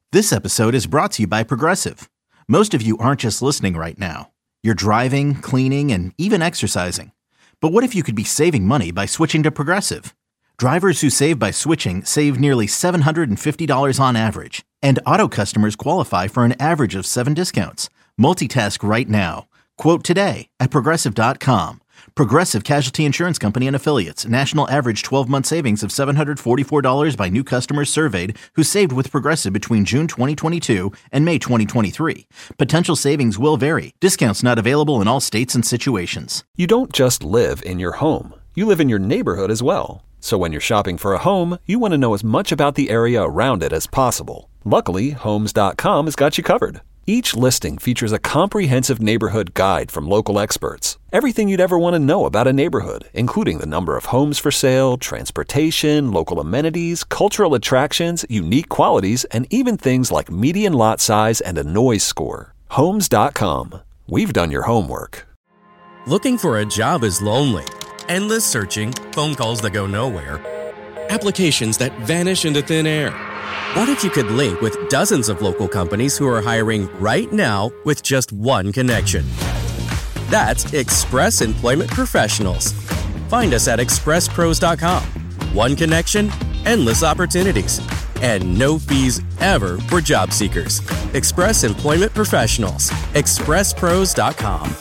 This episode is brought to you by Progressive. Most of you aren't just listening right now. You're driving, cleaning, and even exercising. But what if you could be saving money by switching to Progressive? Drivers who save by switching save nearly $750 on average. And auto customers qualify for an average of 7 discounts. Multitask right now. Quote today at Progressive.com. Progressive Casualty Insurance Company and Affiliates. National average 12-month savings of $744 by new customers surveyed who saved with Progressive between June 2022 and May 2023. Potential savings will vary. Discounts not available in all states and situations. You don't just live in your home. You live in your neighborhood as well. So when you're shopping for a home, you want to know as much about the area around it as possible. Luckily, Homes.com has got you covered. Each listing features a comprehensive neighborhood guide from local experts. Everything you'd ever want to know about a neighborhood, including the number of homes for sale, transportation, local amenities, cultural attractions, unique qualities, and even things like median lot size and a noise score. Homes.com. We've done your homework. Looking for a job is lonely. Endless searching, phone calls that go nowhere, applications that vanish into thin air. What if you could link with dozens of local companies who are hiring right now with just one connection? That's Express Employment Professionals. Find us at expresspros.com. One connection, endless opportunities, and no fees ever for job seekers. Express Employment Professionals. expresspros.com.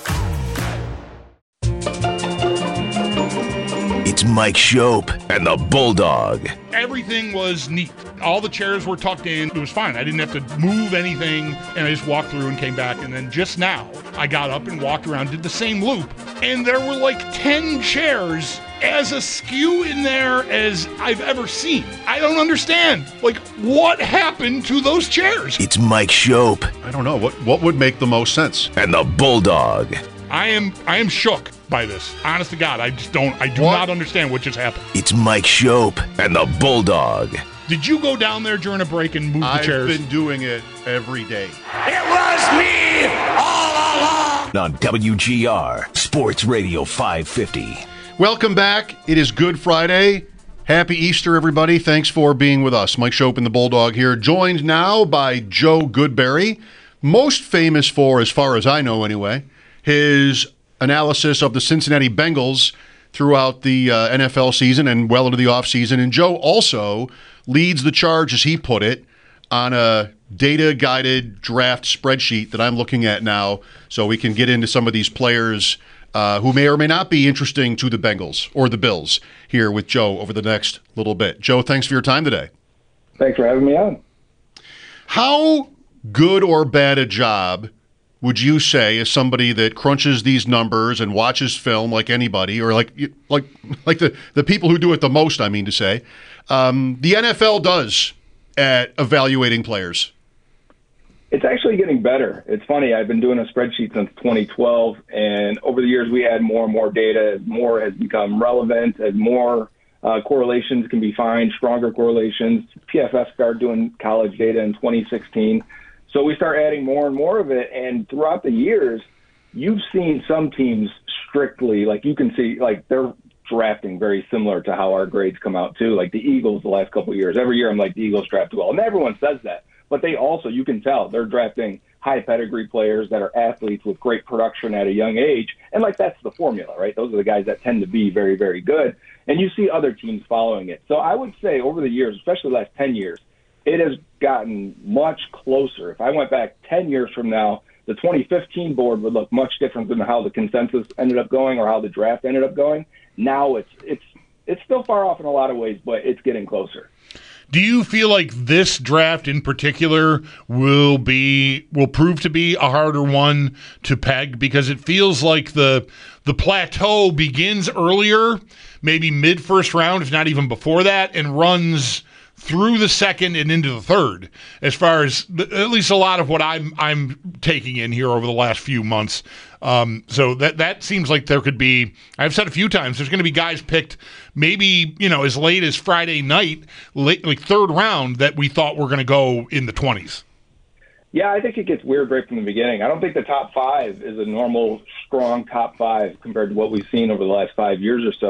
It's Mike Shope and the Bulldog. Everything was neat. All the chairs were tucked in. It was fine. I didn't have to move anything, and I just walked through and came back. And then just now, I got up and walked around, did the same loop, and there were like 10 chairs as askew in there as I've ever seen. I don't understand. Like, what happened to those chairs? It's Mike Shope. I don't know. What would make the most sense? And the Bulldog. I am shook by this. Honest to God, I do not understand what just happened. It's Mike Shope and the Bulldog. Did you go down there during a break and move the chairs? I've been doing it every day. It was me all along. On WGR, Sports Radio 550. Welcome back. It is Good Friday. Happy Easter, everybody. Thanks for being with us. Mike Shope and the Bulldog here, joined now by Joe Goodberry, most famous for, as far as I know anyway, his analysis of the Cincinnati Bengals throughout the NFL season and well into the offseason. And Joe also leads the charge, as he put it, on a data-guided draft spreadsheet that I'm looking at now, so we can get into some of these players who may or may not be interesting to the Bengals or the Bills here with Joe over the next little bit. Joe, thanks for your time today. Thanks for having me on. How good or bad a job would you say, as somebody that crunches these numbers and watches film like anybody, or like the people who do it the most, I mean to say, the NFL does at evaluating players? It's actually getting better. It's funny. I've been doing a spreadsheet since 2012, and over the years we add more and more data as more has become relevant, as more correlations can be found, stronger correlations. PFF started doing college data in 2016. So we start adding more and more of it, and throughout the years, you've seen some teams strictly, like you can see, like they're drafting very similar to how our grades come out too. Like the Eagles the last couple of years, every year I'm like, the Eagles draft well, and everyone says that, but they also, you can tell, they're drafting high pedigree players that are athletes with great production at a young age, and like that's the formula, right? Those are the guys that tend to be very, very good, and you see other teams following it. So I would say over the years, especially the last 10 years, it has gotten much closer. If I went back 10 years from now, the 2015 board would look much different than how the consensus ended up going or how the draft ended up going. Now it's still far off in a lot of ways, but it's getting closer. Do you feel like this draft in particular will prove to be a harder one to peg? Because it feels like the plateau begins earlier, maybe mid-first round, if not even before that, and runs through the second and into the third, as far as at least a lot of what I'm taking in here over the last few months. So that seems like there could be, I've said a few times, there's going to be guys picked maybe, as late as Friday night, like third round, that we thought were going to go in the 20s. Yeah, I think it gets weird right from the beginning. I don't think the top five is a normal, strong top five compared to what we've seen over the last 5 years or so.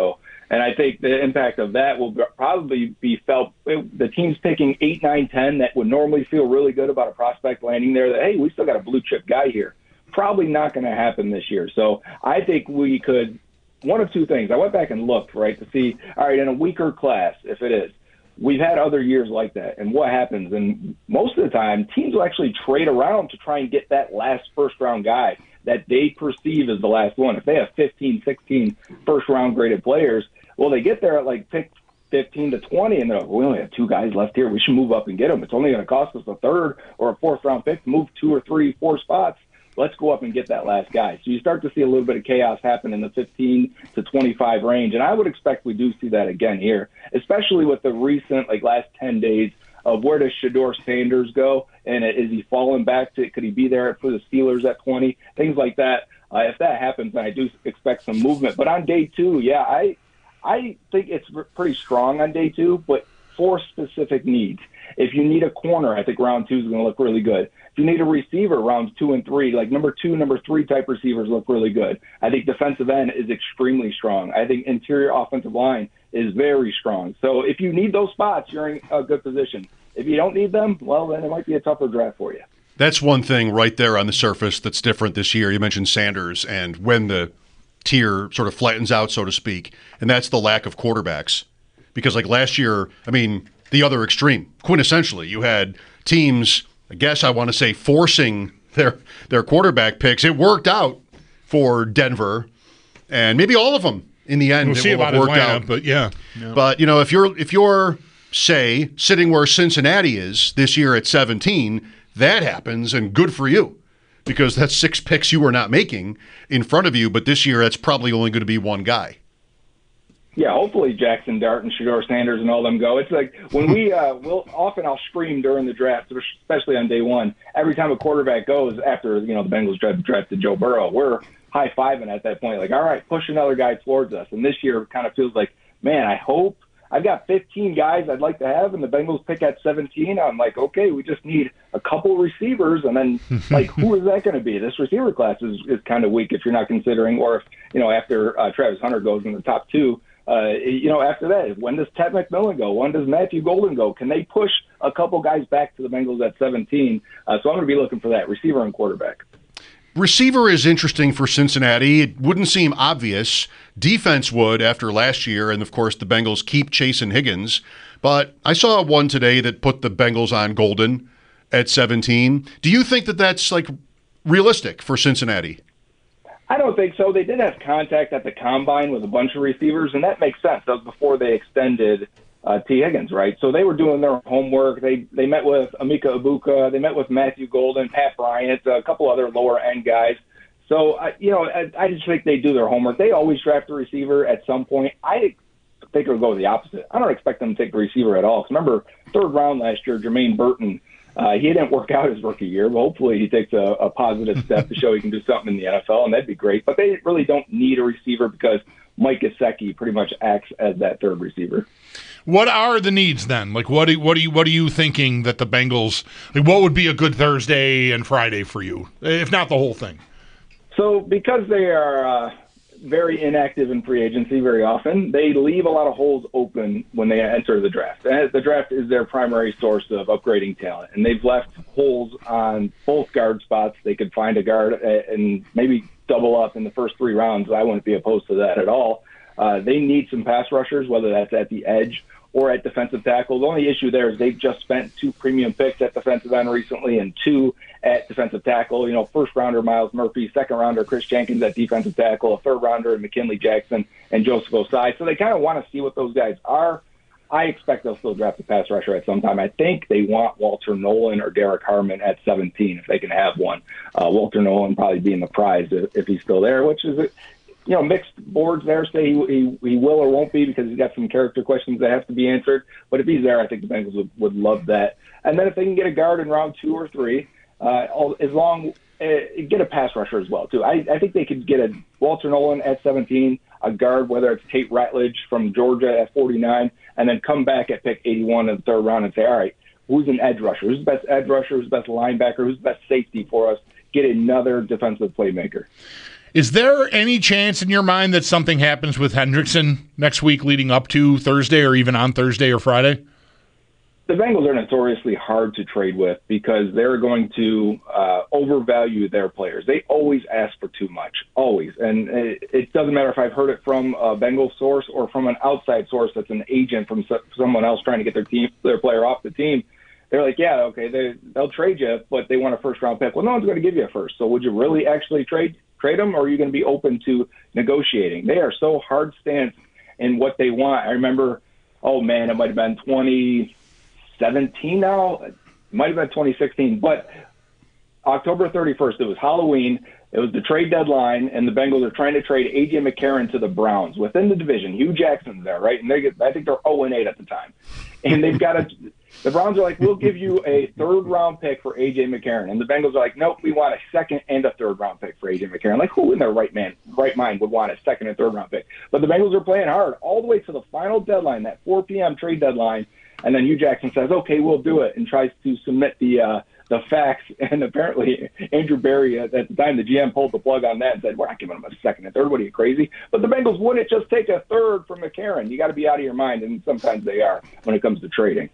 And I think the impact of that will probably be felt. The teams picking 8, 9, 10 that would normally feel really good about a prospect landing there that, hey, we still got a blue chip guy here. Probably not going to happen this year. So I think we could, one of two things. I went back and looked, right, to see, all right, in a weaker class, if it is, we've had other years like that. And what happens? And most of the time, teams will actually trade around to try and get that last first-round guy that they perceive as the last one. If they have 15, 16 first-round graded players, well, they get there at like pick 15 to 20, and they're like, we only have 2 guys left here. We should move up and get them. It's only going to cost us a third or a fourth-round pick to move 2 or 3, 4 spots. Let's go up and get that last guy. So you start to see a little bit of chaos happen in the 15 to 25 range, and I would expect we do see that again here, especially with the recent, like, last 10 days of where does Shedeur Sanders go, and is he falling back to, could he be there for the Steelers at 20, things like that. If that happens, then I do expect some movement. But on day 2, yeah, I think it's pretty strong on day 2, but for specific needs. If you need a corner, I think round 2 is going to look really good. If you need a receiver, rounds 2 and 3, like number 2, number 3 type receivers look really good. I think defensive end is extremely strong. I think interior offensive line is very strong. So if you need those spots, you're in a good position. If you don't need them, well, then it might be a tougher draft for you. That's one thing right there on the surface that's different this year. You mentioned Sanders and when the tier sort of flattens out, so to speak, and that's the lack of quarterbacks. Because like last year, I mean, the other extreme, quintessentially, you had teams, I guess I want to say, forcing their quarterback picks. It worked out for Denver, and maybe all of them in the end. We'll see about Atlanta, but yeah. But, you know, if you're, say, sitting where Cincinnati is this year at 17, that happens, and good for you. Because that's 6 picks you were not making in front of you, but this year that's probably only going to be one guy. Yeah, hopefully Jackson Dart and Shedeur Sanders and all them go. It's like when I'll scream during the draft, especially on day 1. Every time a quarterback goes after, the Bengals drafted Joe Burrow, we're high-fiving at that point. Like, all right, push another guy towards us. And this year it kind of feels like, man, I hope I've got 15 guys I'd like to have, and the Bengals pick at 17. I'm like, okay, we just need a couple receivers, and then, like, who is that going to be? This receiver class is kind of weak if you're not considering, or if, after Travis Hunter goes in the top 2, after that, when does Ted McMillan go? When does Matthew Golden go? Can they push a couple guys back to the Bengals at 17? So I'm going to be looking for that, receiver and quarterback. Receiver is interesting for Cincinnati. It wouldn't seem obvious. Defense would after last year, and of course the Bengals keep chasing Higgins. But I saw one today that put the Bengals on Golden at 17. Do you think that that's like realistic for Cincinnati? I don't think so. They did have contact at the combine with a bunch of receivers, and that makes sense. That was before they extended T. Higgins, right? So they were doing their homework. They met with Emeka Egbuka. They met with Matthew Golden, Pat Bryant, a couple other lower-end guys. So, I just think they do their homework. They always draft a receiver at some point. I think it'll go the opposite. I don't expect them to take the receiver at all. Because remember, 3rd round last year, Jermaine Burton, he didn't work out his rookie year, but hopefully he takes a positive step to show he can do something in the NFL, and that'd be great. But they really don't need a receiver because Mike Gesicki pretty much acts as that 3rd receiver. What are the needs then? Like, what are you thinking that the Bengals? Like, what would be a good Thursday and Friday for you, if not the whole thing? So, because they are very inactive in free agency very often, they leave a lot of holes open when they enter the draft. And the draft is their primary source of upgrading talent, and they've left holes on both guard spots. They could find a guard and maybe double up in the first 3 rounds. I wouldn't be opposed to that at all. They need some pass rushers, whether that's at the edge or at defensive tackle. The only issue there is they've just spent 2 premium picks at defensive end recently and 2 at defensive tackle. First rounder Myles Murphy, second rounder Chris Jenkins at defensive tackle, a 3rd rounder McKinley Jackson and Joseph Osai. So they kind of want to see what those guys are. I expect they'll still draft a pass rusher at some time. I think they want Walter Nolan or Derek Harmon at 17 if they can have one. Walter Nolan probably being the prize if he's still there, which is mixed boards there say he will or won't be because he's got some character questions that have to be answered. But if he's there, I think the Bengals would love that. And then if they can get a guard in round 2 or 3, get a pass rusher as well, too. I think they could get a Walter Nolan at 17, a guard, whether it's Tate Ratledge from Georgia at 49, and then come back at pick 81 in the 3rd round and say, all right, who's an edge rusher? Who's the best edge rusher? Who's the best linebacker? Who's the best safety for us? Get another defensive playmaker. Is there any chance in your mind that something happens with Hendrickson next week leading up to Thursday or even on Thursday or Friday? The Bengals are notoriously hard to trade with because they're going to overvalue their players. They always ask for too much, always. And it doesn't matter if I've heard it from a Bengals source or from an outside source that's an agent from someone else trying to get their player off the team. They're like, yeah, okay, they'll trade you, but they want a first-round pick. Well, no one's going to give you a first. So would you really actually trade them, or are you going to be open to negotiating? They are so hard stance in what they want. I remember, it might have been 2017 now. It might have been 2016. But October 31st, it was Halloween. It was the trade deadline, and the Bengals are trying to trade A.J. McCarron to the Browns within the division. Hugh Jackson's there, right? And I think they're 0-8 at the time. And they've got the Browns are like, we'll give you a third-round pick for A.J. McCarron. And the Bengals are like, nope, we want a second and a third-round pick for A.J. McCarron. Like, who in their right mind would want a second and third-round pick? But the Bengals are playing hard all the way to the final deadline, that 4 p.m. trade deadline. And then Hugh Jackson says, okay, we'll do it, and tries to submit the facts. And apparently Andrew Berry, at the time, the GM pulled the plug on that and said, we're not giving him a second and third. What are you, crazy? But the Bengals wouldn't just take a third from McCarron. You got to be out of your mind, and sometimes they are when it comes to trading.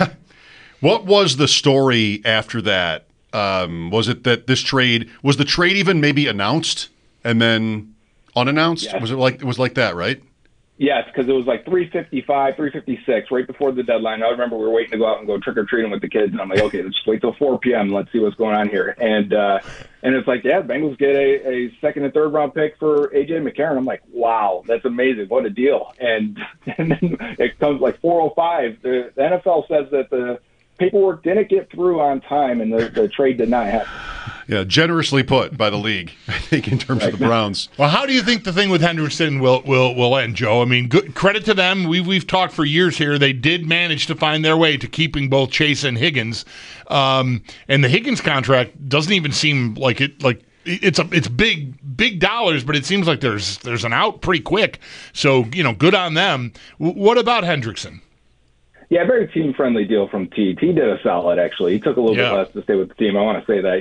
What was the story after that? Was it that this trade – was the trade even maybe announced and then unannounced? Yes. Was it like that, right? Yes, because it was like 3:55, 3:56, right before the deadline. I remember we were waiting to go out and go trick-or-treating with the kids, and I'm like, okay, let's just wait till 4 p.m. Let's see what's going on here. And it's like, yeah, Bengals get a second and third-round pick for A.J. McCarron. I'm like, wow, that's amazing. What a deal. And then it comes like 4:05. The NFL says that the paperwork didn't get through on time, and the trade did not happen. Yeah, generously put by the league, I think, in terms of the Browns. Well, how do you think the thing with Hendrickson will end, Joe? I mean, good credit to them. We've talked for years here. They did manage to find their way to keeping both Chase and Higgins. And the Higgins contract doesn't even seem like it's big dollars, but it seems like there's an out pretty quick. So, good on them. What about Hendrickson? Yeah, very team-friendly deal from T. T did a solid, actually. He took a little bit less to stay with the team. I want to say that.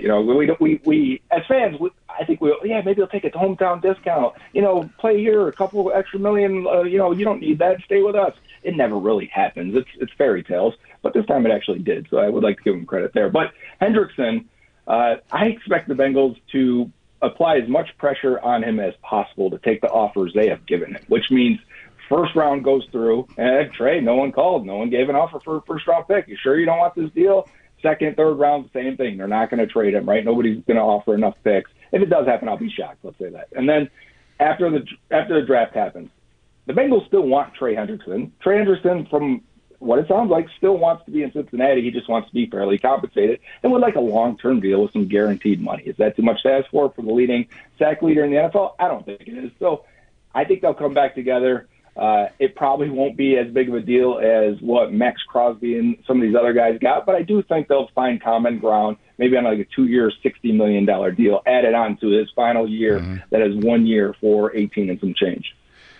We as fans, I think maybe he'll take a hometown discount. Play here, a couple extra million. You don't need that. Stay with us. It never really happens. It's fairy tales, but this time it actually did. So I would like to give him credit there. But Hendrickson, I expect the Bengals to apply as much pressure on him as possible to take the offers they have given him, which means first round goes through, and trade, no one called. No one gave an offer for a first-round pick. You sure you don't want this deal? Second, third round, same thing. They're not going to trade him, right? Nobody's going to offer enough picks. If it does happen, I'll be shocked, let's say that. And then after the draft happens, the Bengals still want Trey Hendrickson. Trey Hendrickson, from what it sounds like, still wants to be in Cincinnati. He just wants to be fairly compensated and would like a long-term deal with some guaranteed money. Is that too much to ask for the leading sack leader in the NFL? I don't think it is. So I think they'll come back together. It probably won't be as big of a deal as what Max Crosby and some of these other guys got, but I do think they'll find common ground, maybe on like a 2-year, $60 million deal added on to his final year that is 1 year for 18 and some change.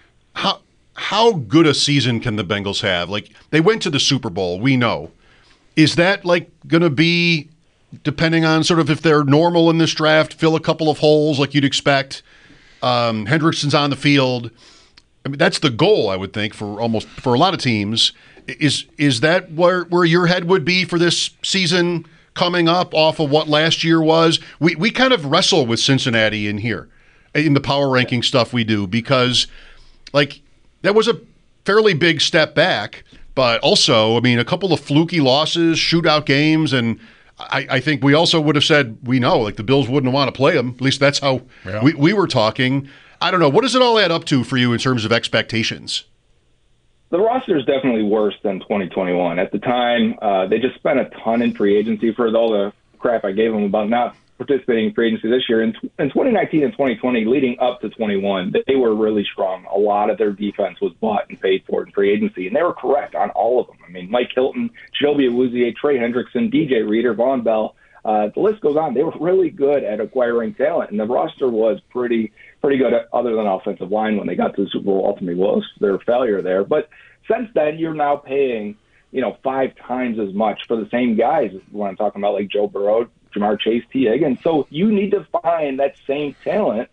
How good a season can the Bengals have? Like, they went to the Super Bowl, we know. Is that like going to be, depending on sort of if they're normal in this draft, fill a couple of holes like you'd expect? Hendrickson's on the field. I mean, that's the goal, I would think, for a lot of teams. Is that where your head would be for this season coming up off of what last year was? We kind of wrestle with Cincinnati in here, in the power ranking stuff we do, because like that was a fairly big step back, but also, I mean, a couple of fluky losses, shootout games, and I think we also would have said, we know, like the Bills wouldn't want to play them. At least that's how we were talking. I don't know. What does it all add up to for you in terms of expectations? The roster is definitely worse than 2021. At the time, they just spent a ton in free agency for all the crap I gave them about not participating in free agency this year. In 2019 and 2020, leading up to 21, they were really strong. A lot of their defense was bought and paid for in free agency, and they were correct on all of them. I mean, Mike Hilton, Chidobe Awuzie, Trey Hendrickson, DJ Reader, Von Bell, the list goes on. They were really good at acquiring talent, and the roster was pretty good, other than offensive line when they got to the Super Bowl. Ultimately was their failure there. But since then, you're now paying 5 times as much for the same guys when I'm talking about like Joe Burrow, Jamar Chase, T. Higgins. So you need to find that same talent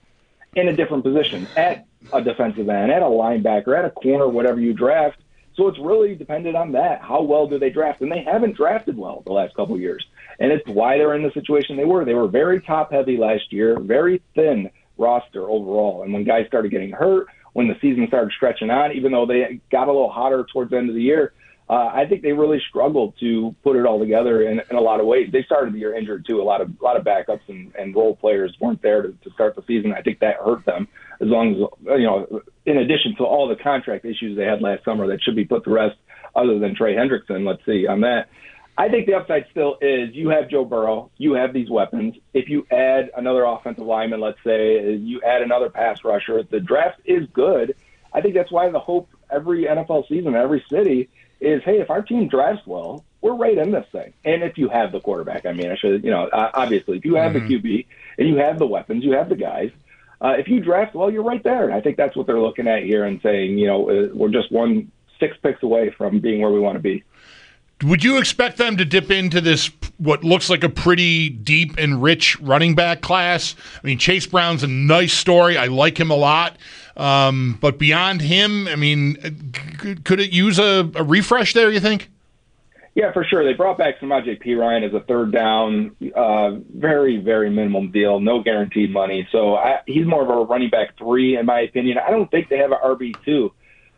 in a different position, at a defensive end, at a linebacker, at a corner, whatever you draft. So it's really dependent on that. How well do they draft? And they haven't drafted well the last couple of years. And it's why they're in the situation they were. They were very top-heavy last year, very thin roster overall. And when guys started getting hurt, when the season started stretching on, even though they got a little hotter towards the end of the year, I think they really struggled to put it all together in a lot of ways. They started the year injured, too. A lot of backups and role players weren't there to start the season. I think that hurt them, as long as, in addition to all the contract issues they had last summer that should be put to rest other than Trey Hendrickson. Let's see on that. I think the upside still is you have Joe Burrow, you have these weapons. If you add another offensive lineman, let's say, you add another pass rusher, the draft is good. I think that's why the hope every NFL season, every city, is, hey, if our team drafts well, we're right in this thing. And if you have the quarterback, obviously, if you have the QB and you have the weapons, you have the guys, if you draft well, you're right there. And I think that's what they're looking at here and saying, we're just 6 picks away from being where we want to be. Would you expect them to dip into this, what looks like a pretty deep and rich running back class? I mean, Chase Brown's a nice story. I like him a lot. But beyond him, I mean, could it use a refresh there, you think? Yeah, for sure. They brought back Samaje Perine as a third down, very, very minimum deal, no guaranteed money. So he's more of a running back 3, in my opinion. I don't think they have an RB2.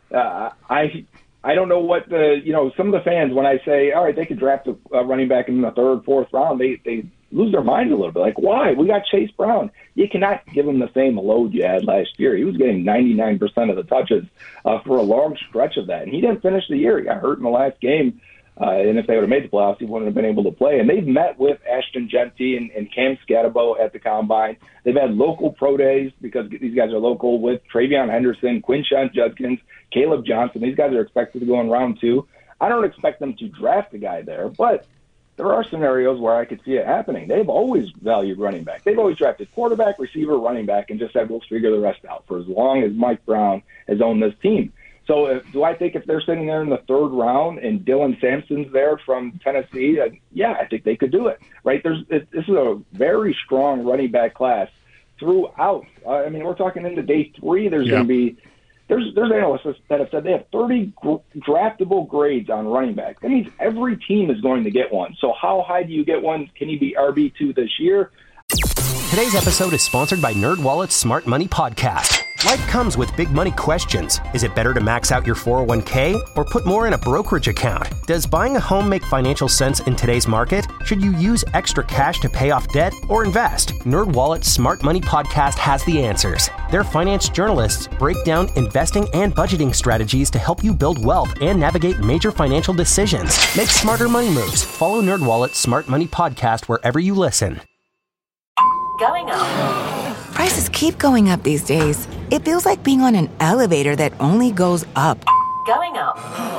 I don't know what some of the fans, when I say, all right, they could draft a running back in the 3rd, 4th round, they lose their minds a little bit. Like, why? We got Chase Brown. You cannot give him the same load you had last year. He was getting 99% of the touches for a long stretch of that. And he didn't finish the year. He got hurt in the last game. And if they would have made the playoffs, he wouldn't have been able to play. And they've met with Ashton Genty and Cam Scatabo at the Combine. They've had local pro days because these guys are local with Travion Henderson, Quinshon Judkins, Caleb Johnson. These guys are expected to go in round 2. I don't expect them to draft a guy there, but there are scenarios where I could see it happening. They've always valued running back. They've always drafted quarterback, receiver, running back, and just said, we'll figure the rest out for as long as Mike Brown has owned this team. So do I think if they're sitting there in the 3rd round and Dylan Sampson's there from Tennessee, yeah, I think they could do it, right? This is a very strong running back class throughout. We're talking into day 3. There's going to be there's analysts that have said they have 30 draftable grades on running back. That means every team is going to get one. So how high do you get one? Can you be RB2 this year? Today's episode is sponsored by NerdWallet's Smart Money Podcast. Life comes with big money questions. Is it better to max out your 401k or put more in a brokerage account? Does buying a home make financial sense in today's market? Should you use extra cash to pay off debt or invest? NerdWallet's Smart Money Podcast has the answers. Their finance journalists break down investing and budgeting strategies to help you build wealth and navigate major financial decisions. Make smarter money moves. Follow NerdWallet's Smart Money Podcast wherever you listen. Going up. Prices keep going up these days. It feels like being on an elevator that only goes up. Going up.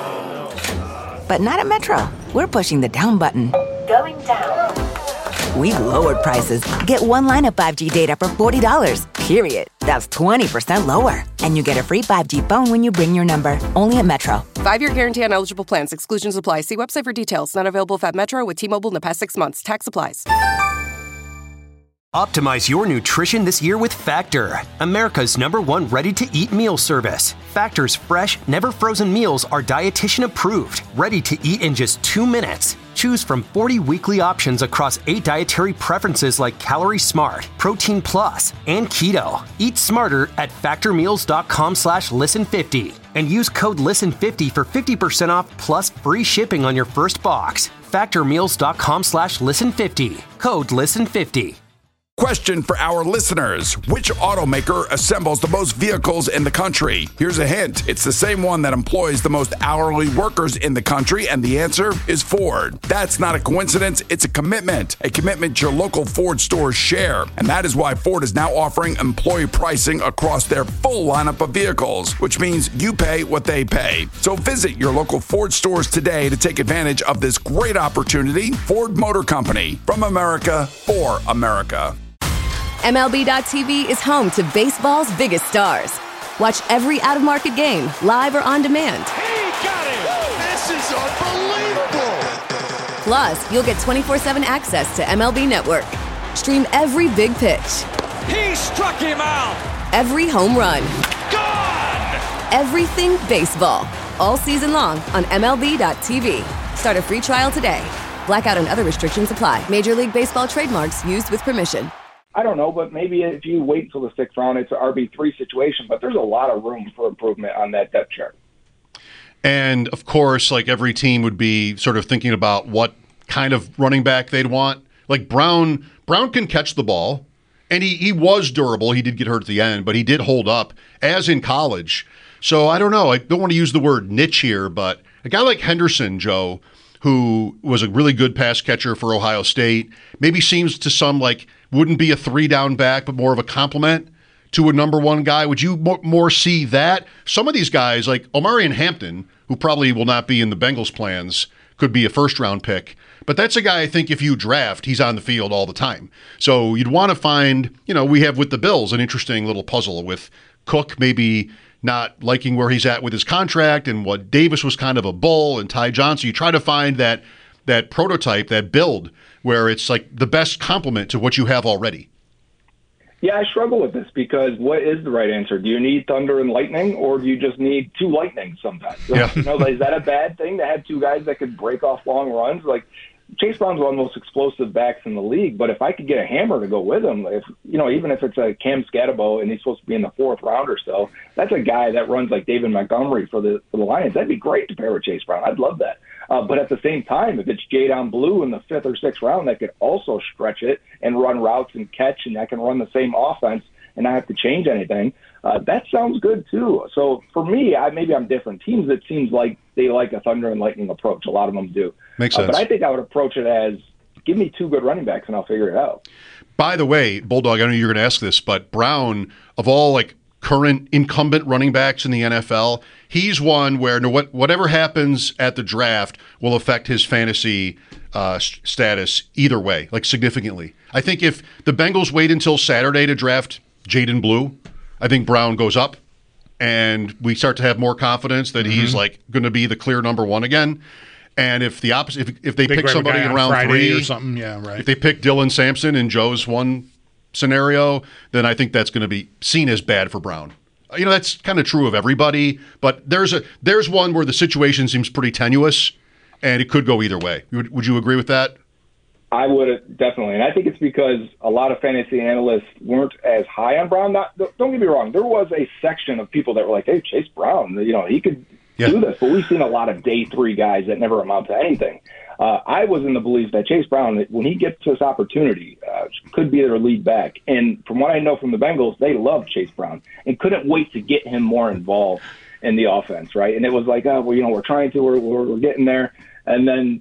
But not at Metro. We're pushing the down button. Going down. We've lowered prices. Get one line of 5G data for $40, period. That's 20% lower. And you get a free 5G phone when you bring your number. Only at Metro. 5-year guarantee on eligible plans. Exclusions apply. See website for details. Not available at Metro with T-Mobile in the past 6 months. Tax applies. Optimize your nutrition this year with Factor, America's #1 ready-to-eat meal service. Factor's fresh, never-frozen meals are dietitian approved, ready to eat in just 2 minutes. Choose from 40 weekly options across 8 dietary preferences like Calorie Smart, Protein Plus, and Keto. Eat smarter at factormeals.com/listen50 and use code LISTEN50 for 50% off plus free shipping on your first box. Factormeals.com/listen50. Code LISTEN50. Question for our listeners. Which automaker assembles the most vehicles in the country? Here's a hint. It's the same one that employs the most hourly workers in the country, and the answer is Ford. That's not a coincidence. It's a commitment your local Ford stores share. And that is why Ford is now offering employee pricing across their full lineup of vehicles, which means you pay what they pay. So visit your local Ford stores today to take advantage of this great opportunity. Ford Motor Company, from America for America. MLB.tv is home to baseball's biggest stars. Watch every out-of-market game, live or on demand. He got it! This is unbelievable! Plus, you'll get 24/7 access to MLB Network. Stream every big pitch. He struck him out! every home run. Everything baseball. All season long on MLB.tv. Start a free trial today. Blackout and other restrictions apply. Major League Baseball trademarks used with permission. I don't know, but maybe if you wait until the 6th round, it's an RB3 situation. But there's a lot of room for improvement on that depth chart. And, of course, like every team would be sort of thinking about what kind of running back they'd want. Like Brown can catch the ball, and he was durable. He did get hurt at the end, but he did hold up, as in college. So I don't know. I don't want to use the word niche here, but a guy like Henderson, Joe, who was a really good pass catcher for Ohio State, maybe seems to some like wouldn't be a 3-down back, but more of a complement to a number one guy. Would you more see that? Some of these guys, like Omarion Hampton, who probably will not be in the Bengals' plans, could be a first-round pick. But that's a guy I think if you draft, he's on the field all the time. So you'd want to find, we have with the Bills an interesting little puzzle with Cook maybe not liking where he's at with his contract, and what Davis was kind of a bull, and Ty Johnson. You try to find that prototype, that build, where it's like the best complement to what you have already. Yeah, I struggle with this because what is the right answer? Do you need thunder and lightning, or do you just need two lightnings sometimes? Yeah. Is that a bad thing to have two guys that could break off long runs? Like, Chase Brown's one of the most explosive backs in the league, but if I could get a hammer to go with him, even if it's a Cam Scatabo and he's supposed to be in the 4th round or so, that's a guy that runs like David Montgomery for the Lions. That'd be great to pair with Chase Brown. I'd love that. But at the same time, if it's Jadon Blue in the 5th or 6th round that could also stretch it and run routes and catch, and that can run the same offense and not have to change anything, that sounds good too. So for me, maybe I'm different. Teams, it seems like they like a thunder and lightning approach. A lot of them do. Makes sense. But I think I would approach it as, give me two good running backs and I'll figure it out. By the way, Bulldog, I know you're going to ask this, but Brown, of all like current incumbent running backs in the NFL, he's one where whatever happens at the draft will affect his fantasy status either way, like significantly. I think if the Bengals wait until Saturday to draft Jadon Blue, I think Brown goes up, and we start to have more confidence that he's like going to be the clear number one again. And if the opposite, if they pick somebody in round Friday 3 or something, yeah, right. If they pick Dylan Sampson in Joe's one scenario, then I think that's going to be seen as bad for Brown. That's kind of true of everybody, but there's one where the situation seems pretty tenuous, and it could go either way. Would you agree with that? I would definitely, and I think it's because a lot of fantasy analysts weren't as high on Brown. Don't get me wrong, there was a section of people that were like, "Hey, Chase Brown, he could do this," but we've seen a lot of day 3 guys that never amount to anything. I was in the belief that Chase Brown, when he gets this opportunity, could be their lead back. And from what I know from the Bengals, they love Chase Brown and couldn't wait to get him more involved in the offense, right? And it was like, we're trying to, we're getting there, and then.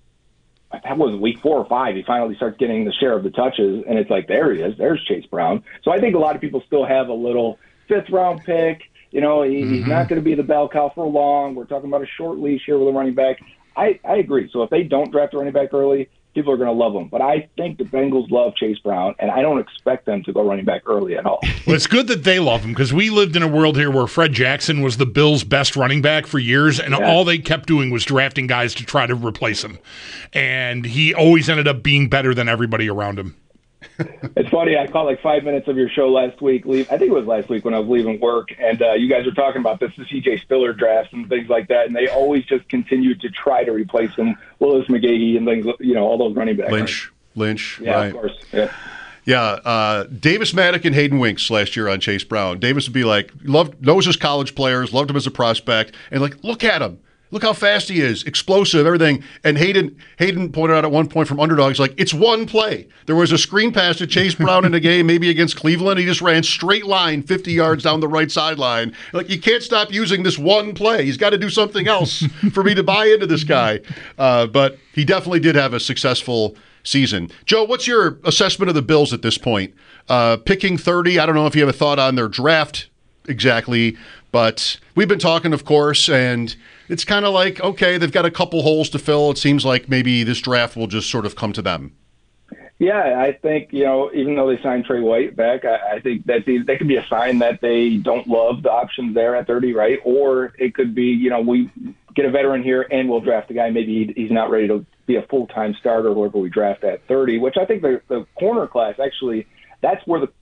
That was week 4 or 5. He finally starts getting the share of the touches, and it's like, there he is. There's Chase Brown. So I think a lot of people still have a little 5th-round pick. He's not going to be the bell cow for long. We're talking about a short leash here with a running back. I agree. So if they don't draft a running back early, people are going to love him. But I think the Bengals love Chase Brown, and I don't expect them to go running back early at all. Well, it's good that they love him, because we lived in a world here where Fred Jackson was the Bills' best running back for years, and all they kept doing was drafting guys to try to replace him. And he always ended up being better than everybody around him. It's funny, I caught like 5 minutes of your show last week. I think it was last week when I was leaving work, and you guys were talking about the C.J. Spiller drafts and things like that, and they always just continued to try to replace him, Willis McGahee and things, all those running backs. Lynch, yeah, right. Of course, yeah. Yeah, Davis Maddock and Hayden Winks last year on Chase Brown. Davis would be like, knows his college players, loved him as a prospect, and like, look at him. Look how fast he is, explosive, everything. And Hayden pointed out at one point from Underdogs, like, it's one play. There was a screen pass to Chase Brown in a game, maybe against Cleveland. He just ran straight line 50 yards down the right sideline. Like, you can't stop using this one play. He's got to do something else for me to buy into this guy. But he definitely did have a successful season. Joe, what's your assessment of the Bills at this point? Picking 30, I don't know if you have a thought on their draft exactly, but we've been talking, of course, and it's kind of like, okay, they've got a couple holes to fill. It seems like maybe this draft will just sort of come to them. Yeah, I think, even though they signed Trey White back, I think that could be a sign that they don't love the options there at 30, right? Or it could be, we get a veteran here and we'll draft a guy. Maybe he's not ready to be a full-time starter, whoever we draft at 30, which I think the corner class actually, that's where the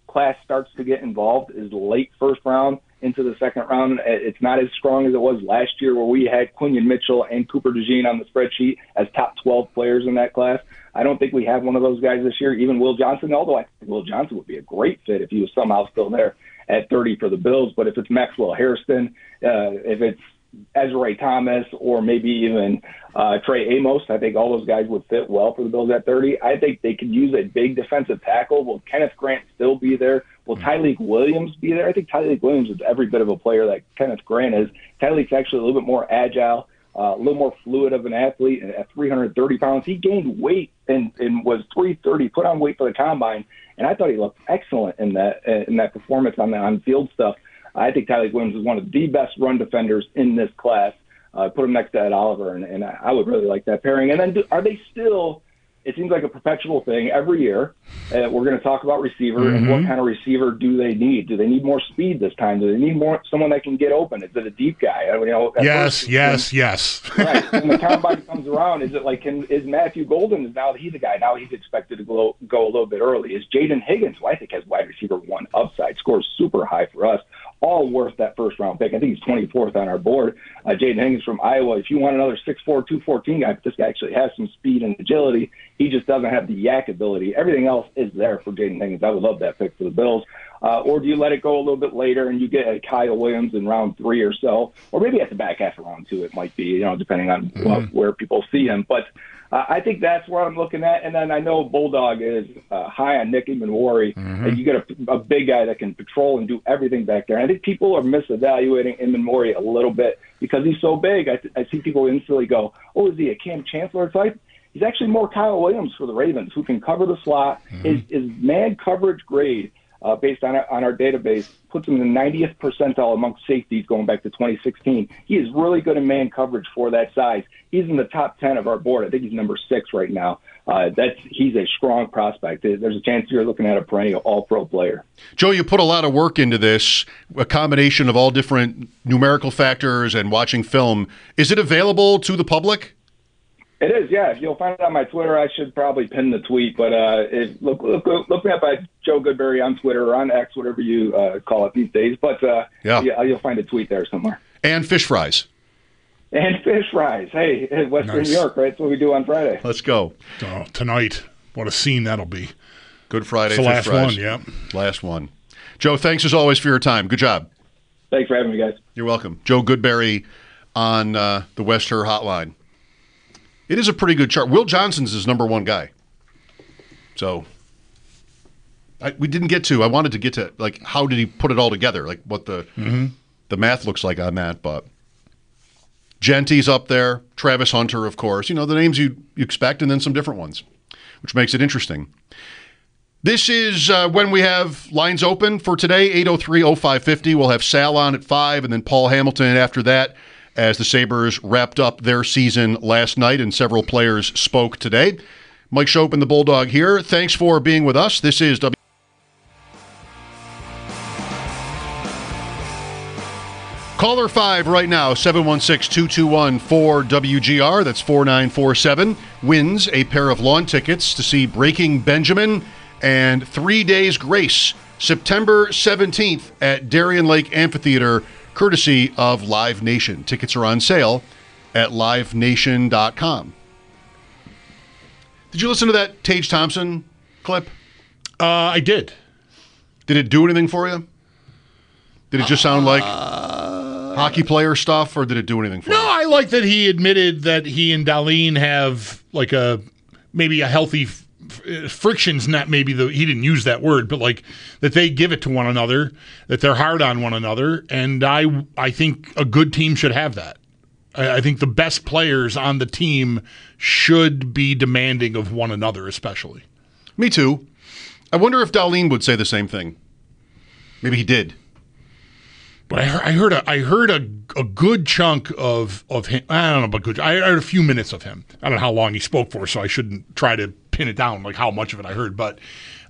class starts to get involved is late first round into the second round. It's not as strong as it was last year where we had Quinion Mitchell and Cooper DeJean on the spreadsheet as top 12 players in that class. I don't think we have one of those guys this year, even Will Johnson, although I think Will Johnson would be a great fit if he was somehow still there at 30 for the Bills. But if it's Maxwell Hairston, if it's Ezra Thomas, or maybe even Trey Amos, I think all those guys would fit well for the Bills at 30. I think they could use a big defensive tackle. Will Kenneth Grant still be there? Will Tyleik Williams be there? I think Tyleik Williams is every bit of a player that Kenneth Grant is. Tyleik's actually a little bit more agile, a little more fluid of an athlete at 330 pounds. He gained weight and was 330, put on weight for the combine, and I thought he looked excellent in that performance on the on-field stuff. I think Tyleik Williams is one of the best run defenders in this class. Put him next to Ed Oliver, and I would really like that pairing. And then are they still – it seems like a perpetual thing every year. We're going to talk about receiver and what kind of receiver do they need? Do they need more speed this time? Do they need someone that can get open? Is it a deep guy? Yes. Right. When the combine comes around, is it like is Matthew Golden, is now he the guy? Now he's expected to go a little bit early. Is Jaden Higgins, who I think has wide receiver 1 upside, scores super high for us, all worth that first-round pick. I think he's 24th on our board. Jaden Higgins from Iowa. If you want another 6'4", 214 guy, this guy actually has some speed and agility. He just doesn't have the yak ability. Everything else is there for Jaden Higgins. I would love that pick for the Bills. Or do you let it go a little bit later and you get a Kyle Williams in round 3 or so, or maybe at the back half of round 2 it might be, depending on where people see him. But I think that's where I'm looking at. And then I know Bulldog is high on Nick Emanwari, and you get a big guy that can patrol and do everything back there. And I think people are misevaluating Emanwari a little bit because he's so big. I see people instantly go, oh, is he a Cam Chancellor type? He's actually more Kyle Williams for the Ravens, who can cover the slot. His man coverage grade, based on our database, puts him in the 90th percentile amongst safeties going back to 2016. He is really good in man coverage for that size. He's in the top 10 of our board. I think he's number 6 right now. He's a strong prospect. There's a chance you're looking at a perennial all-pro player. Joe, you put a lot of work into this, a combination of all different numerical factors and watching film. Is it available to the public? It is, yeah. If you'll find it on my Twitter, I should probably pin the tweet. But look me up at Joe Goodberry on Twitter or on X, whatever you call it these days. But you'll find a tweet there somewhere. And fish fries. And fish fries. Hey, Western New York, right? That's what we do on Friday. Let's go. Oh, tonight. What a scene that'll be. Good Friday. It's the last fries. one, yeah. Last one. Joe, thanks as always for your time. Good job. Thanks for having me, guys. You're welcome. Joe Goodberry on the West Her Hotline. It is a pretty good chart. Will Johnson's his number 1 guy. So we didn't get to. I wanted to get to, like, how did he put it all together? Like, what the math looks like on that. But Genty's up there. Travis Hunter, of course. The names you expect, and then some different ones, which makes it interesting. This is when we have lines open for today, 803-0550. We'll have Sal on at 5, and then Paul Hamilton after that, as the Sabres wrapped up their season last night and several players spoke today. Mike Schopp and the Bulldog here. Thanks for being with us. This is Caller 5 right now, 716-221-4WGR. That's 4947. Wins a pair of lawn tickets to see Breaking Benjamin and 3 Days Grace, September 17th at Darien Lake Amphitheater, courtesy of Live Nation. Tickets are on sale at livenation.com. Did you listen to that Tage Thompson clip? I did. Did it do anything for you? Did it just sound like hockey player stuff, or did it do anything for you? No, I like that he admitted that he and Dahlin have like maybe a healthy friction's not maybe he didn't use that word, but like that they give it to one another, that they're hard on one another, and I think a good team should have that. I think the best players on the team should be demanding of one another, especially. Me too. I wonder if Dahlin would say the same thing. Maybe he did. But I heard a good chunk of him. I don't know about good. I heard a few minutes of him. I don't know how long he spoke for, so I shouldn't try to pin it down like how much of it I heard. But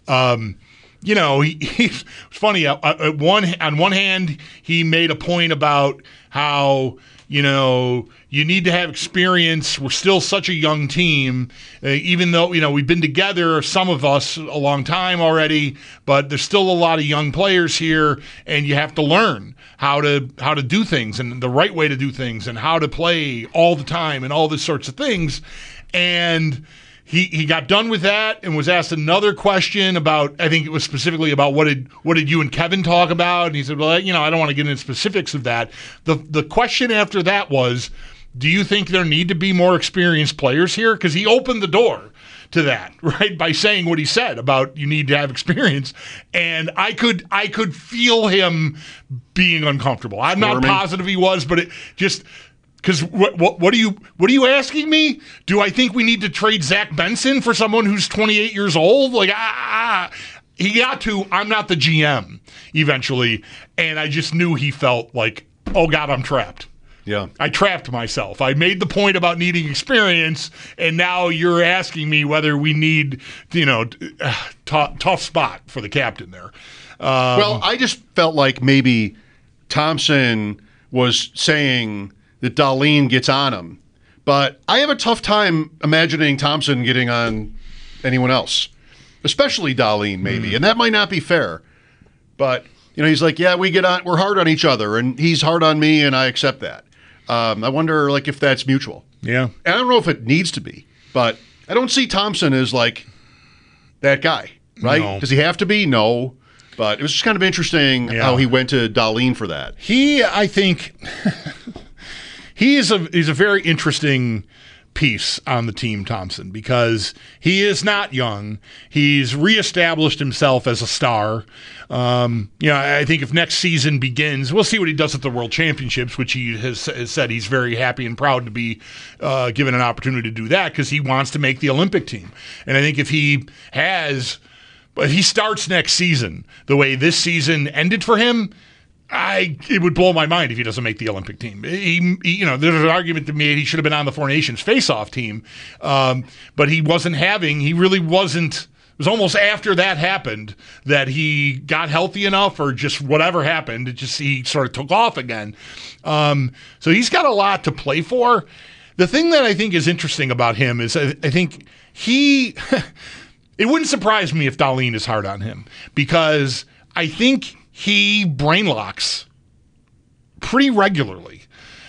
he's funny. On one hand, he made a point about how you need to have experience. We're still such a young team, even though, we've been together, some of us, a long time already, but there's still a lot of young players here, and you have to learn how to do things and the right way to do things and how to play all the time and all these sorts of things. And he got done with that and was asked another question about, I think it was specifically about what did you and Kevin talk about? And he said, well, I don't want to get into specifics of that. The question after that was, do you think there need to be more experienced players here? Because he opened the door to that, right, by saying what he said about you need to have experience. And I could feel him being uncomfortable. I'm not positive he was, but it just... Because what are you asking me? Do I think we need to trade Zach Benson for someone who's 28 years old? Like, he got to, I'm not the GM eventually, and I just knew he felt like, oh God, I'm trapped. Yeah, I trapped myself. I made the point about needing experience, and now you're asking me whether we need, tough spot for the captain there. Well, I just felt like maybe Thompson was saying that Dahlin gets on him. But I have a tough time imagining Thompson getting on anyone else, especially Dahlin maybe. And that might not be fair. But, he's like, yeah, we're hard on each other, and he's hard on me, and I accept that. I wonder, if that's mutual. Yeah. And I don't know if it needs to be, but I don't see Thompson as, that guy, right? No. Does he have to be? No. But it was just kind of interesting how he went to Dahlin for that. I think... He's a very interesting piece on the team, Thompson, because he is not young. He's reestablished himself as a star. I think if next season begins, we'll see what he does at the World Championships, which he has said he's very happy and proud to be given an opportunity to do that because he wants to make the Olympic team. And I think if he starts next season the way this season ended for him, it would blow my mind if he doesn't make the Olympic team. There's an argument to be made he should have been on the Four Nations face-off team, but he really wasn't. It was almost after that happened that he got healthy enough, or just whatever happened, he sort of took off again. So he's got a lot to play for. The thing that I think is interesting about him is I think it wouldn't surprise me if Dahlin is hard on him, because I think he brain locks pretty regularly.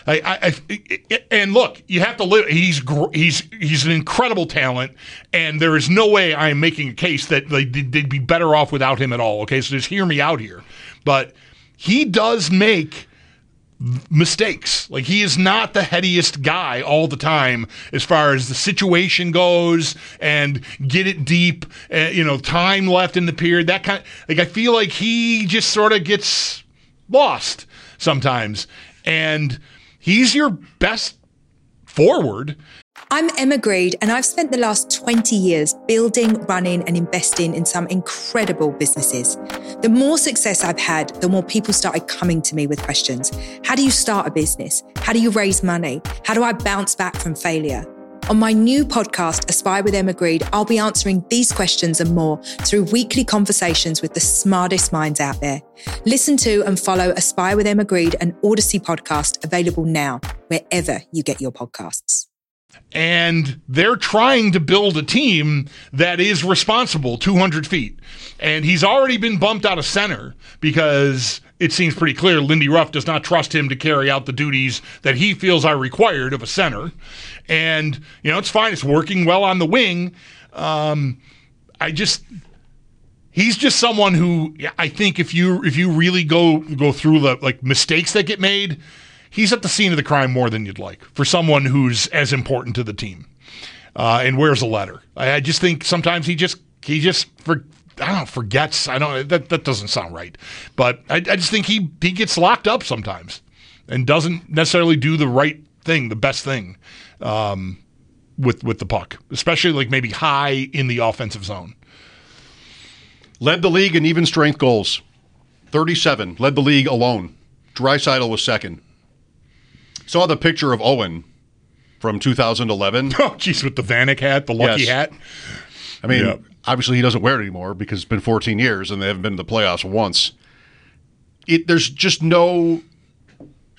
And look, you have to live. He's an incredible talent, and there is no way I am making a case that they'd be better off without him at all. Okay, so just hear me out here. But he does make mistakes. He is not the headiest guy all the time as far as the situation goes and get it deep, time left in the period, that kind of, I feel like he just sort of gets lost sometimes, and he's your best forward. I'm Emma Greed, and I've spent the last 20 years building, running, and investing in some incredible businesses. The more success I've had, the more people started coming to me with questions. How do you start a business? How do you raise money? How do I bounce back from failure? On my new podcast, Aspire with Emma Greed, I'll be answering these questions and more through weekly conversations with the smartest minds out there. Listen to and follow Aspire with Emma Greed, an Odyssey podcast, available now, wherever you get your podcasts. And they're trying to build a team that is responsible 200 feet. And he's already been bumped out of center because it seems pretty clear Lindy Ruff does not trust him to carry out the duties that he feels are required of a center. And, it's fine. It's working well on the wing. He's just someone who I think if you really go through the mistakes that get made, he's at the scene of the crime more than you'd like for someone who's as important to the team and wears a letter. I just think sometimes he just forgets. That doesn't sound right, but I just think he gets locked up sometimes and doesn't necessarily do the right thing, the best thing with the puck, especially maybe high in the offensive zone. Led the league in even strength goals, 37. Led the league alone. Draisaitl was second. Saw the picture of Owen from 2011. Oh, geez, with the Vanek hat, the lucky hat. I mean, Obviously he doesn't wear it anymore because it's been 14 years and they haven't been to the playoffs once. There's just no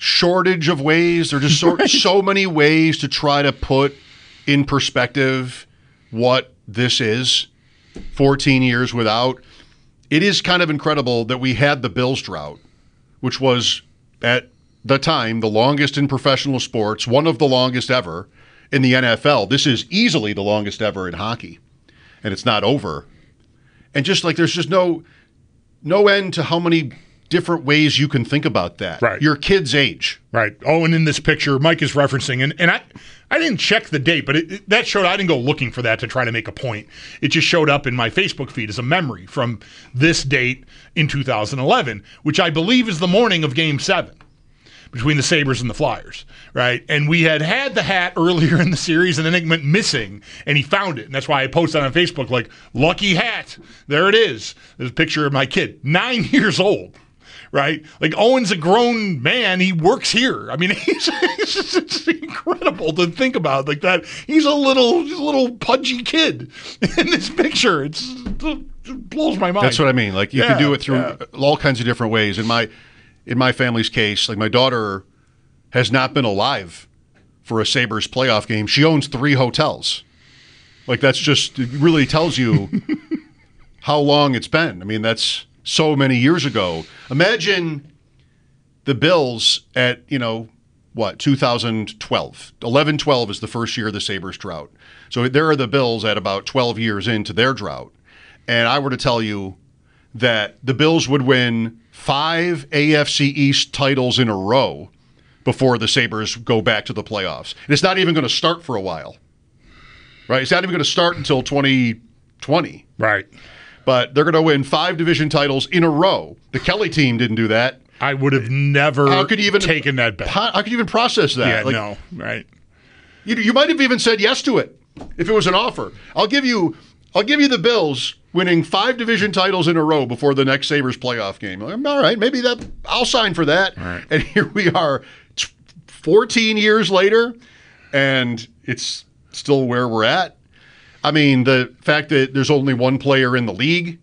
shortage of ways. There are just so many ways to try to put in perspective what this is. 14 years without. It is kind of incredible that we had the Bills drought, which was at the time the longest in professional sports, one of the longest ever in the NFL. This is easily the longest ever in hockey, and it's not over. And just like there's just no end to how many different ways you can think about that. Right. Your kid's age. Right. Oh, and in this picture, Mike is referencing, and I didn't check the date, but that showed, I didn't go looking for that to try to make a point. It just showed up in my Facebook feed as a memory from this date in 2011, which I believe is the morning of Game 7 between the Sabres and the Flyers, right? And we had the hat earlier in the series, and then it went missing, and he found it. And that's why I posted on Facebook, like, lucky hat. There it is. There's a picture of my kid, 9 years old. Right? Like, Owen's a grown man. He works here. I mean, it's incredible to think about like that. He's a little pudgy kid in this picture. It blows my mind. That's what I mean. Like, you can do it through all kinds of different ways. In my family's case, like, my daughter has not been alive for a Sabres playoff game. She owns 3 hotels. Like, that's just, it really tells you how long it's been. I mean, that's so many years ago. Imagine the Bills at, 2012. 11-12 is the first year of the Sabres drought. So there are the Bills at about 12 years into their drought. And I were to tell you that the Bills would win 5 AFC East titles in a row before the Sabres go back to the playoffs. And it's not even going to start for a while. Right? It's not even going to start until 2020. Right. But they're going to win 5 division titles in a row. The Kelly team didn't do that. I would have never taken that bet. How could you even process that? Yeah, no, right. You might have even said yes to it if it was an offer. I'll give you the Bills winning 5 division titles in a row before the next Sabres playoff game. All right, maybe I'll sign for that. Right. And here we are 14 years later, and it's still where we're at. I mean, the fact that there's only one player in the league,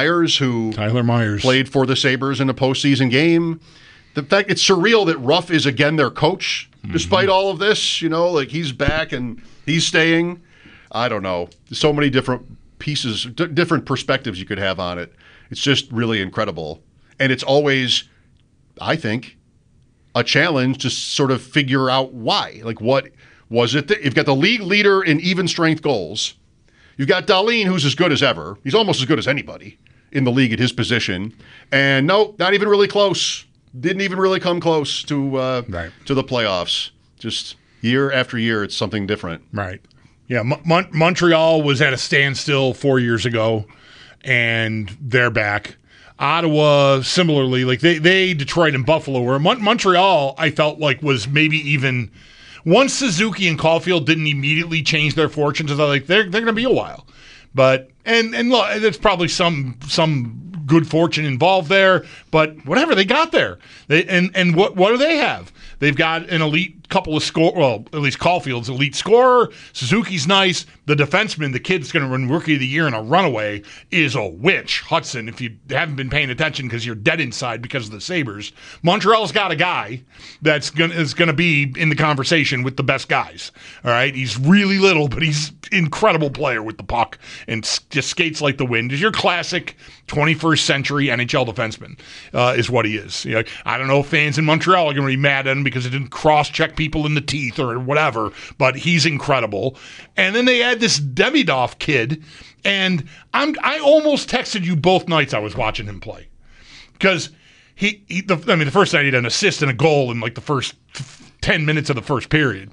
Tyler Myers, played for the Sabres in a postseason game. The fact it's surreal that Ruff is again their coach, despite all of this. Like, he's back and he's staying. I don't know. There's so many different pieces, different perspectives you could have on it. It's just really incredible. And it's always, I think, a challenge to sort of figure out why. Like, what was it that you've got the league leader in even strength goals? You've got Dahlin, who's as good as ever. He's almost as good as anybody in the league at his position. And no, not even really close. Didn't even really come close to the playoffs. Just year after year, it's something different. Right. Yeah, Montreal was at a standstill 4 years ago, and they're back. Ottawa, similarly, like they Detroit and Buffalo were. Montreal, I felt like, was maybe even... Once Suzuki and Caulfield didn't immediately change their fortunes, I thought, like, they're going to be a while. But and look, there's probably some good fortune involved there, but whatever, they got there. And what do they have? They've got an elite couple of at least Caulfield's elite scorer. Suzuki's nice. The defenseman, the kid's going to win Rookie of the Year in a runaway, is a witch. Hudson, if you haven't been paying attention because you're dead inside because of the Sabres, Montreal's got a guy is going to be in the conversation with the best guys. All right, he's really little, but he's an incredible player with the puck and just skates like the wind. Is your classic 21st century NHL defenseman is what he is. I don't know if fans in Montreal are going to be mad at him because it didn't cross-check people in the teeth or whatever, but he's incredible. And then they add this Demidov kid, and I almost texted you both nights I was watching him play because the first night he had an assist and a goal in like the first 10 minutes of the first period.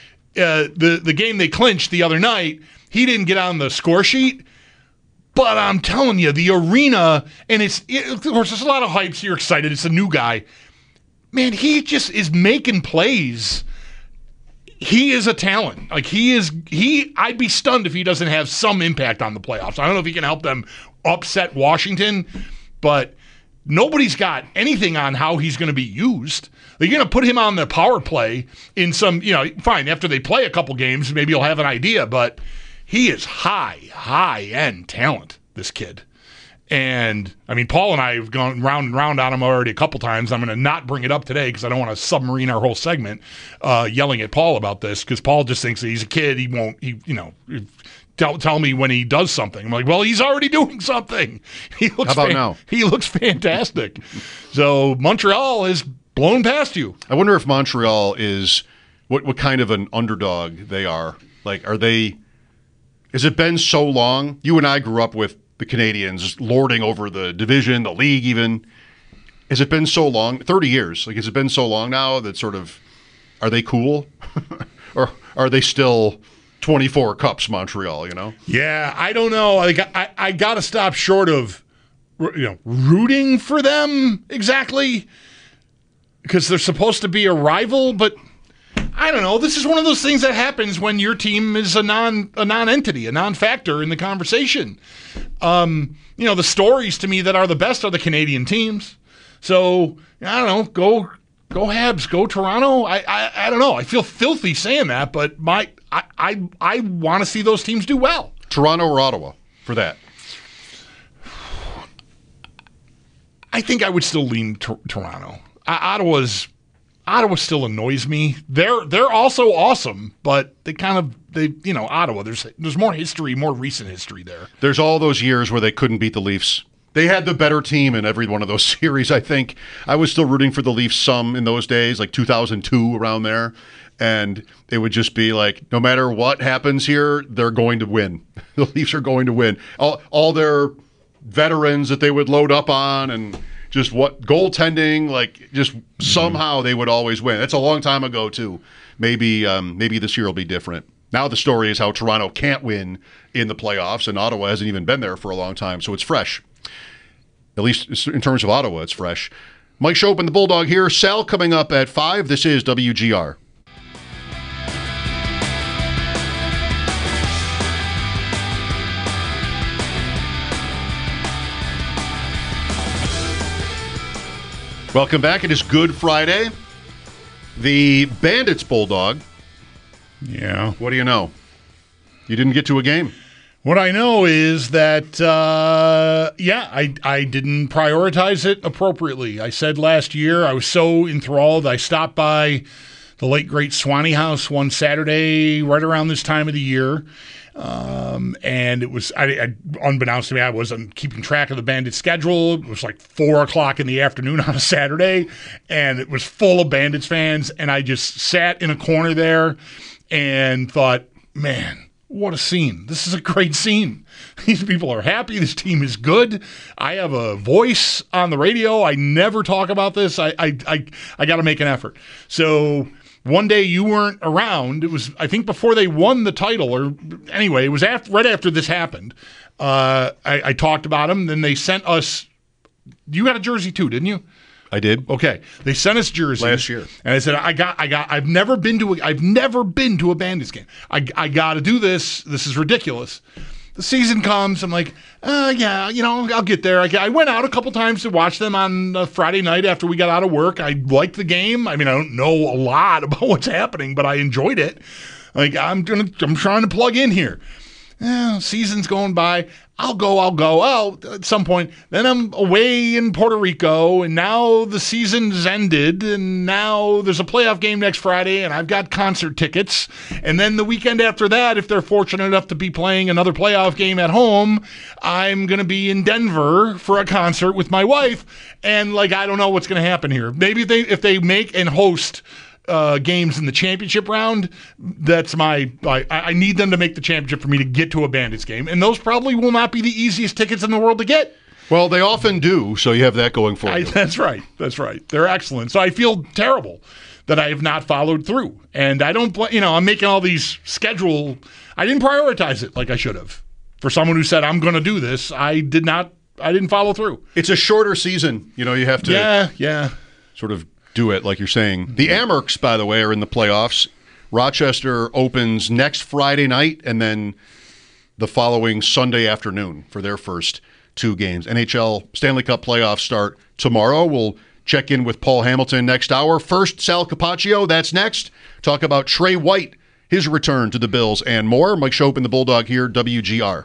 The game they clinched the other night, he didn't get on the score sheet. But I'm telling you, the arena, and of course, there's a lot of hype, so you're excited. It's a new guy. Man, he just is making plays. He is a talent. Like, I'd be stunned if he doesn't have some impact on the playoffs. I don't know if he can help them upset Washington, but nobody's got anything on how he's going to be used. You're going to put him on the power play in some, fine, after they play a couple games, maybe you'll have an idea, but he is high-end talent, this kid. And, I mean, Paul and I have gone round and round on him already a couple times. I'm going to not bring it up today because I don't want to submarine our whole segment yelling at Paul about this, because Paul just thinks that he's a kid. He won't, tell me when he does something. I'm like, well, he's already doing something. How about now? He looks fantastic. So Montreal has blown past you. I wonder if Montreal is what kind of an underdog they are. Like, has it been so long? You and I grew up with the Canadians lording over the division, the league even. Has it been so long? 30 years. Like, has it been so long now that sort of, are they cool? Or are they still 24 cups Montreal, Yeah, I don't know. Like, I got to stop short of, rooting for them exactly, because they're supposed to be a rival, but I don't know. This is one of those things that happens when your team is a non-entity, a non-factor in the conversation. The stories to me that are the best are the Canadian teams. So, I don't know. Go Habs, go Toronto. I don't know. I feel filthy saying that, but I want to see those teams do well. Toronto or Ottawa for that? I think I would still lean Toronto. Ottawa still annoys me. They're also awesome, but Ottawa, there's more history, more recent history there. There's all those years where they couldn't beat the Leafs. They had the better team in every one of those series, I think. I was still rooting for the Leafs some in those days, like 2002, around there. And it would just be like, no matter what happens here, they're going to win. The Leafs are going to win. All their veterans that they would load up on and just goaltending, like just somehow they would always win. That's a long time ago, too. Maybe this year will be different. Now the story is how Toronto can't win in the playoffs, and Ottawa hasn't even been there for a long time, so it's fresh. At least in terms of Ottawa, it's fresh. Mike Schopp and the Bulldog here. Sal coming up at 5. This is WGR. Welcome back. It is Good Friday. The Bandits, Bulldog. Yeah. What do you know? You didn't get to a game. What I know is that, I didn't prioritize it appropriately. I said last year I was so enthralled. I stopped by the late, great Swanee House one Saturday right around this time of the year. And it was, unbeknownst to me, I wasn't keeping track of the Bandits schedule. It was like 4 o'clock in the afternoon on a Saturday, and it was full of Bandits fans. And I just sat in a corner there and thought, man, what a scene. This is a great scene. These people are happy. This team is good. I have a voice on the radio. I never talk about this. I got to make an effort. So one day you weren't around. It was, I think, before they won the title, or anyway, it was right after this happened. I talked about them. Then they sent us, you got a jersey too, didn't you? I did. Okay. They sent us jerseys last year, and I said, I've never been to a Bandits game. I got to do this. This is ridiculous. The season comes. I'm like, I'll get there. I went out a couple times to watch them on Friday night after we got out of work. I liked the game. I mean, I don't know a lot about what's happening, but I enjoyed it. Like, I'm trying to plug in here. Season's going by. I'll go. Oh, at some point. Then I'm away in Puerto Rico, and now the season's ended, and now there's a playoff game next Friday, and I've got concert tickets. And then the weekend after that, if they're fortunate enough to be playing another playoff game at home, I'm going to be in Denver for a concert with my wife. And, I don't know what's going to happen here. Maybe if they make and host games in the championship round, that's I need them to make the championship for me to get to a Bandits game, and those probably will not be the easiest tickets in the world to get. Well, they often do, so you have that going for you. That's right. They're excellent. So I feel terrible that I have not followed through, and I don't, I'm making all these schedule. I didn't prioritize it like I should have. For someone who said I'm going to do this, I didn't follow through. It's a shorter season. You have to sort of do it, like you're saying. The Amerks, by the way, are in the playoffs. Rochester opens next Friday night and then the following Sunday afternoon for their first 2 games. NHL Stanley Cup playoffs start tomorrow. We'll check in with Paul Hamilton next hour. First, Sal Capaccio, that's next. Talk about Trey White, his return to the Bills, and more. Mike Schopp and the Bulldog here, WGR.